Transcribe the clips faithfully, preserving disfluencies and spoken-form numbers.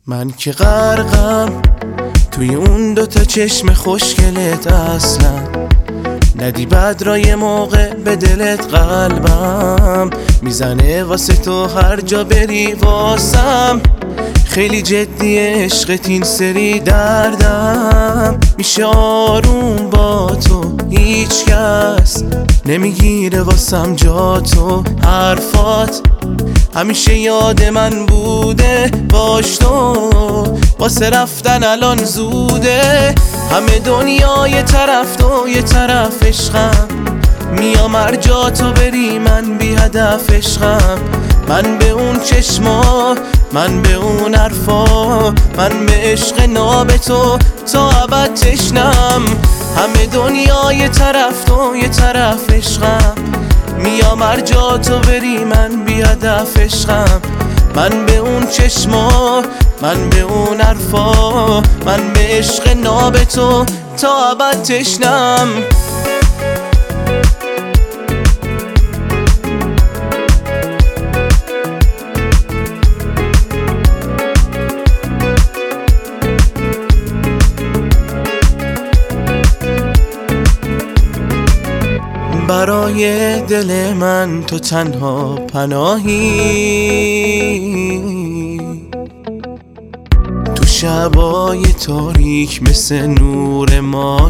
من که غرقم توی اون دوتا چشم خوشگلت، اصلا ندی بد را یه موقع به دلت قلبم میزنه واسه تو هر جا بری واسم. خیلی جدی عشقت این سری دردم، میشه آروم با تو هیچ کس نمیگیره واسم جا تو. حرفات همیشه یاد من بوده، باش تو واسه رفتن الان زوده. همه دنیا یه طرف تو یه طرف عشقم، میام هر جا تو بری من بی هدف عشقم. من به اون چشما، من به اون حرفا، من به عشق ناب تو تا ابد تشنم. همه دنیا یه طرف تو یه طرف عشقم، میام هر جا تو بری من بی هدف عشقم. من به اون چشما، من به اون حرفا، من به عشق ناب تو تا ابد تشنم. برای دل من تو تنها پناهی، تو شبای تاریک مثل نور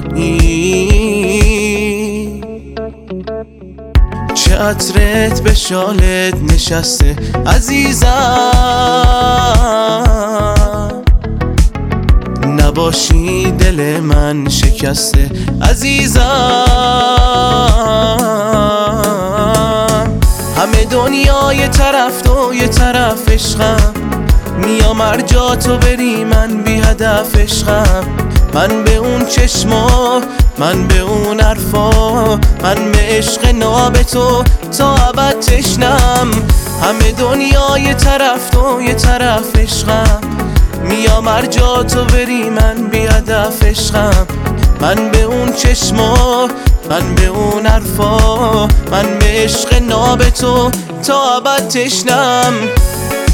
ماهی. چه عطرت به شالت نشسته عزیزم، نباشی دل من شکسته عزیزم. همه دنیا یه طرف تو یه طرف عشقم، میام هر جا تو بری من بی هدف عشقم. من به اون چشما، من به اون حرفا، من به عشق ناب تو تا ابد تشنم. همه دنیا یه طرف تو یه طرف عشقم، میام هر جا تو بری من بی هدف عشقم. من به اون چشما، من به اون حرفا، من به عشق ناب تو تا ابد تشنم.